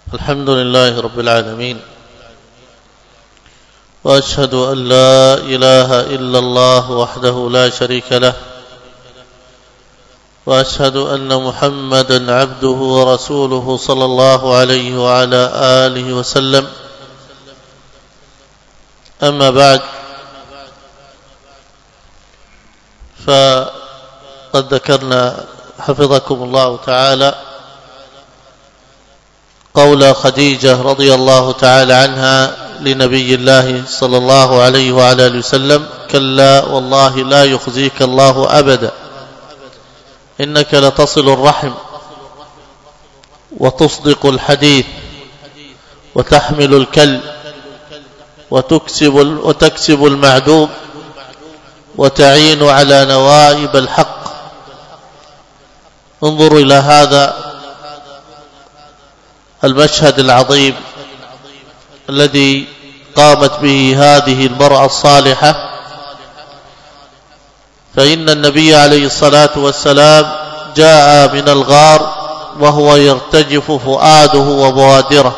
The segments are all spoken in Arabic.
الحمد لله رب العالمين، وأشهد أن لا إله إلا الله وحده لا شريك له، وأشهد أن محمدا عبده ورسوله صلى الله عليه وعلى آله وسلم. أما بعد، فقد ذكرنا حفظكم الله تعالى قول خديجة رضي الله تعالى عنها لنبي الله صلى الله عليه وعلى آله وسلم: كلا والله لا يخزيك الله أبدا، إنك لتصل الرحم وتصدق الحديث وتحمل الكل وتكسب المعدوم وتعين على نوائب الحق. انظروا إلى هذا المشهد العظيم الذي قامت به هذه المرأة الصالحة، فإن النبي عليه الصلاة والسلام جاء من الغار وهو يرتجف فؤاده وبوادره،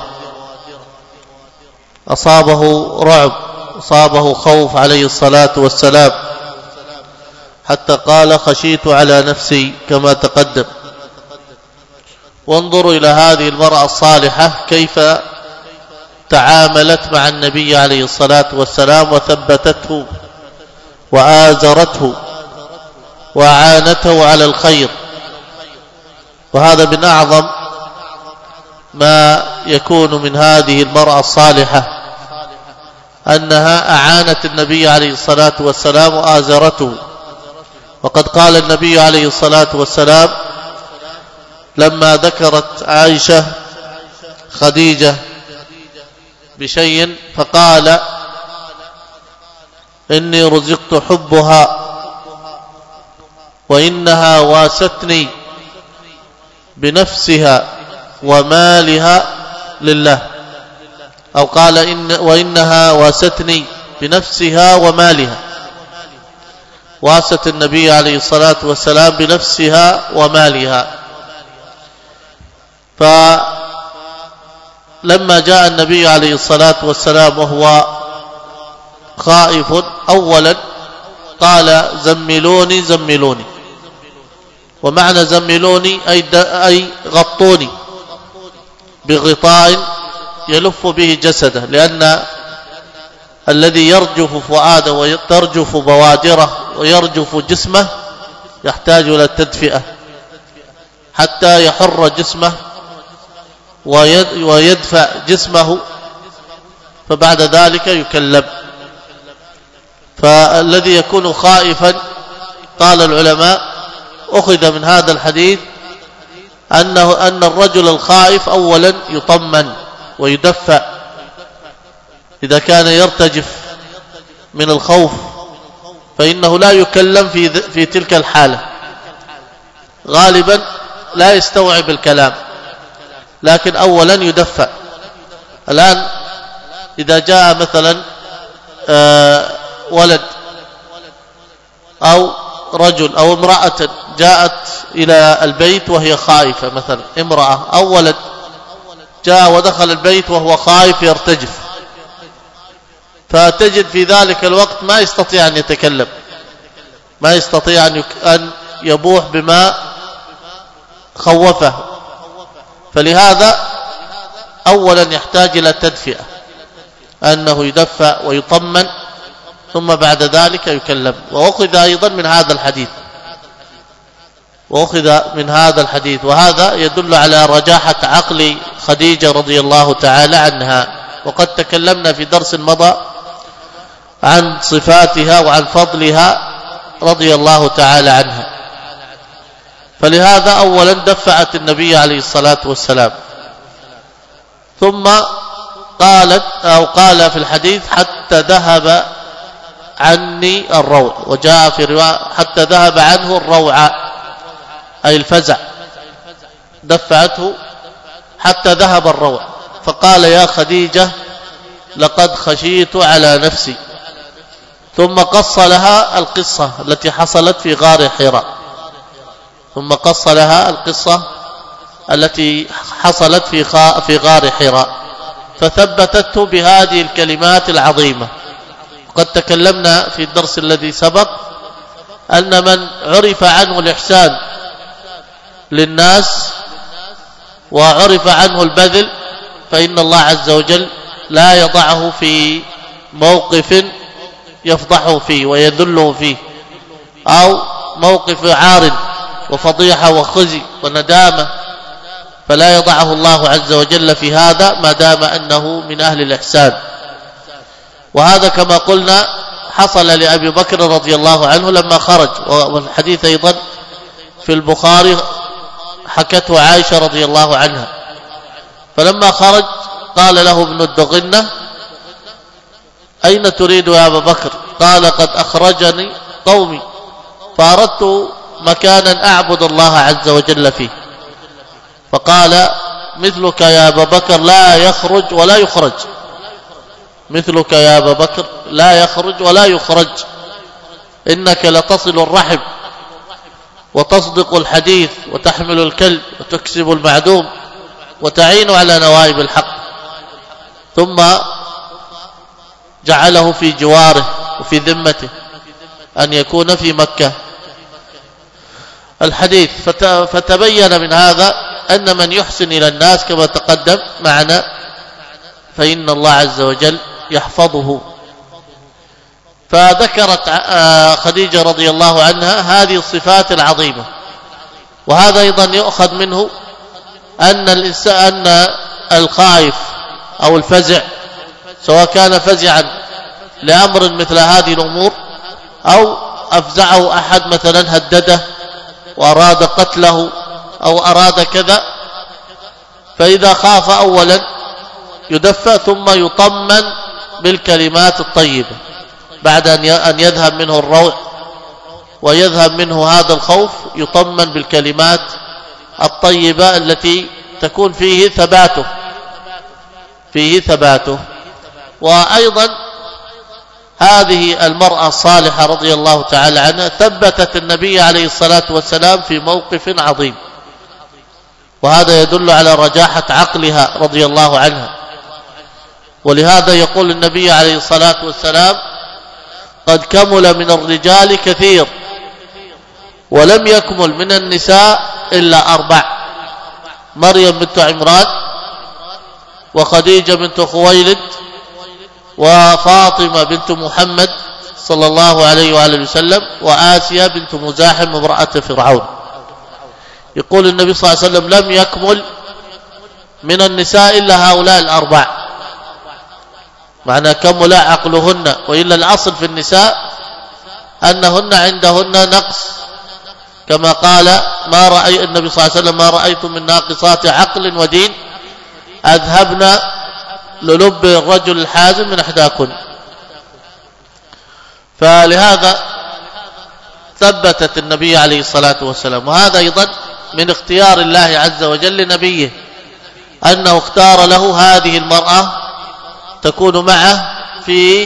أصابه رعب، أصابه خوف عليه الصلاة والسلام، حتى قال: خشيت على نفسي، كما تقدم. وانظروا إلى هذه المرأة الصالحة كيف تعاملت مع النبي عليه الصلاة والسلام، وثبتته وآزرته وأعانته على الخير. وهذا من أعظم ما يكون من هذه المرأة الصالحة، أنها أعانت النبي عليه الصلاة والسلام وآزرته. وقد قال النبي عليه الصلاة والسلام لما ذكرت عائشة خديجة بشيء فقال: إني رزقت حبها وإنها واستني بنفسها ومالها لله، أو قال وإنها واستني بنفسها ومالها. واست النبي عليه الصلاة والسلام بنفسها ومالها. فلما جاء النبي عليه الصلاة والسلام وهو خائف، أولا قال: زملوني زملوني. ومعنى زملوني أي غطوني بغطاء يلف به جسده، لأن الذي يرجف فؤاده وترجف بوادره ويرجف جسمه يحتاج إلى التدفئة حتى يحر جسمه ويدفع جسمه، فبعد ذلك يكلم. فالذي يكون خائفا، قال العلماء، أخذ من هذا الحديث أن الرجل الخائف أولا يطمن ويدفع إذا كان يرتجف من الخوف، فإنه لا يكلم في تلك الحالة، غالبا لا يستوعب الكلام، لكن أولا يدفع. الآن إذا جاء مثلا ولد أو رجل أو امرأة جاءت إلى البيت وهي خائفة، مثلا امرأة أو ولد جاء ودخل البيت وهو خائف يرتجف، فتجد في ذلك الوقت ما يستطيع أن يتكلم، ما يستطيع أن يبوح بما خوفه. فلهذا أولا يحتاج إلى تدفئة، أنه يدفع ويطمن، ثم بعد ذلك يكلم. وأخذ أيضا من هذا الحديث، وهذا يدل على رجاحة عقل خديجة رضي الله تعالى عنها. وقد تكلمنا في درس مضى عن صفاتها وعن فضلها رضي الله تعالى عنها. فلهذا أولا دفعت النبي عليه الصلاة والسلام، ثم قال في الحديث: حتى ذهب عني الروع. وجاء في رواية: حتى ذهب عنه الروع، أي الفزع، دفعته حتى ذهب الروع. فقال: يا خديجة لقد خشيت على نفسي. ثم قص لها القصة التي حصلت في غار حراء، ثم قص لها القصة التي حصلت في غار حراء، فثبتته بهذه الكلمات العظيمة. قد تكلمنا في الدرس الذي سبق أن من عرف عنه الإحسان للناس وعرف عنه البذل فإن الله عز وجل لا يضعه في موقف يفضحه فيه ويذله فيه، أو موقف عار وفضيحة وخزي وندامة، فلا يضعه الله عز وجل في هذا ما دام أنه من أهل الإحسان. وهذا كما قلنا حصل لأبي بكر رضي الله عنه لما خرج، والحديث أيضا في البخاري حكته عائشة رضي الله عنها. فلما خرج قال له ابن الدغنة: أين تريد يا أبا بكر؟ قال: قد أخرجني قومي فأردت مكانا أعبد الله عز وجل فيه. فقال: مثلك يا أبا بكر لا يخرج ولا يخرج، مثلك يا أبا بكر لا يخرج ولا يخرج، إنك لتصل الرحم وتصدق الحديث وتحمل الكلب وتكسب المعدوم وتعين على نوائب الحق. ثم جعله في جواره وفي ذمته أن يكون في مكة الحديث. فتبين من هذا أن من يحسن إلى الناس كما تقدم معنا فإن الله عز وجل يحفظه. فذكرت خديجة رضي الله عنها هذه الصفات العظيمة. وهذا أيضا يؤخذ منه أن الخائف أو الفزع سواء كان فزعا لأمر مثل هذه الأمور أو أفزعه أحد مثلا هدده وأراد قتله أو أراد كذا، فإذا خاف أولا يدفع ثم يطمن بالكلمات الطيبة بعد أن يذهب منه الروع ويذهب منه هذا الخوف، يطمن بالكلمات الطيبة التي تكون فيه ثباته. وأيضا هذه المرأة الصالحة رضي الله تعالى عنها ثبتت النبي عليه الصلاة والسلام في موقف عظيم، وهذا يدل على رجاحة عقلها رضي الله عنها. ولهذا يقول النبي عليه الصلاة والسلام: قد كمل من الرجال كثير ولم يكمل من النساء إلا 4، مريم بنت عمران وخديجة بنت خويلد وفاطمة بنت محمد صلى الله عليه وآله وسلم وآسيا بنت مزاحم امرأة فرعون. يقول النبي صلى الله عليه وسلم: لم يكمل من النساء إلا هؤلاء 4، معنى كمل عقلهن، وإلا الأصل في النساء أنهن عندهن نقص، كما قال النبي صلى الله عليه وسلم: ما رأيت من ناقصات عقل ودين أذهبن للب الرجل الحازم من إحداكن. فلهذا ثبتت النبي عليه الصلاة والسلام. وهذا أيضا من اختيار الله عز وجل لنبيه، أنه اختار له هذه المرأة تكون معه في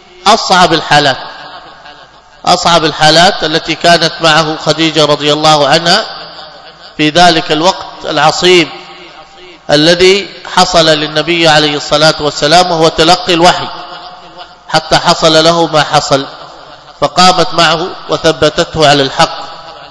أصعب الحالات التي كانت معه خديجة رضي الله عنها في ذلك الوقت العصيب الذي حصل للنبي عليه الصلاة والسلام، وهو تلقي الوحي، حتى حصل له ما حصل، فقامت معه وثبتته على الحق.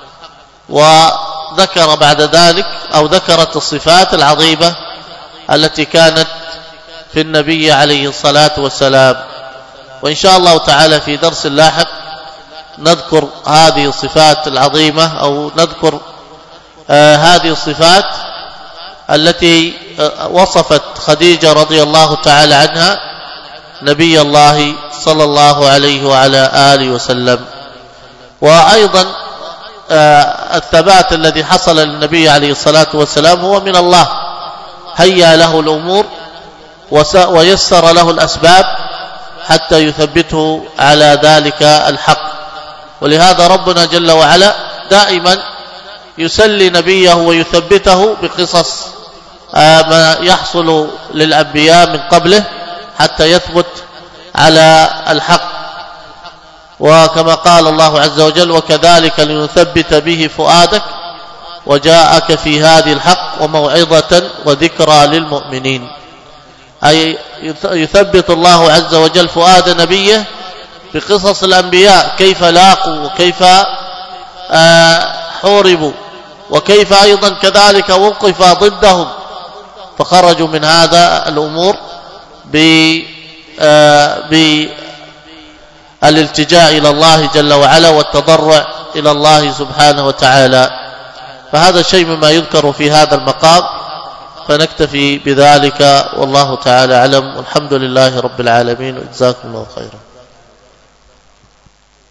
وذكر بعد ذلك أو ذكرت الصفات العظيمة التي كانت في النبي عليه الصلاة والسلام. وإن شاء الله تعالى في درس لاحق نذكر هذه الصفات العظيمة، أو نذكر هذه الصفات التي وصفت خديجة رضي الله تعالى عنها نبي الله صلى الله عليه وعلى آله وسلم. وأيضا الثبات الذي حصل للنبي عليه الصلاة والسلام هو من الله، هيأ له الأمور ويسر له الأسباب حتى يثبته على ذلك الحق. ولهذا ربنا جل وعلا دائما يسلي نبيه ويثبته بقصص ما يحصل للأنبياء من قبله حتى يثبت على الحق. وكما قال الله عز وجل: وكذلك لنثبت به فؤادك وجاءك في هذه الحق وموعظة وذكرى للمؤمنين، أي يثبت الله عز وجل فؤاد نبيه بقصص الأنبياء كيف لاقوا وكيف حوربوا وكيف أيضا كذلك وقف ضدهم فخرجوا من هذا الأمور بالالتجاء إلى الله جل وعلا والتضرع إلى الله سبحانه وتعالى. فهذا شيء مما يذكر في هذا المقام، فنكتفي بذلك والله تعالى أعلم، والحمد لله رب العالمين، وجزاكم الله خيرا.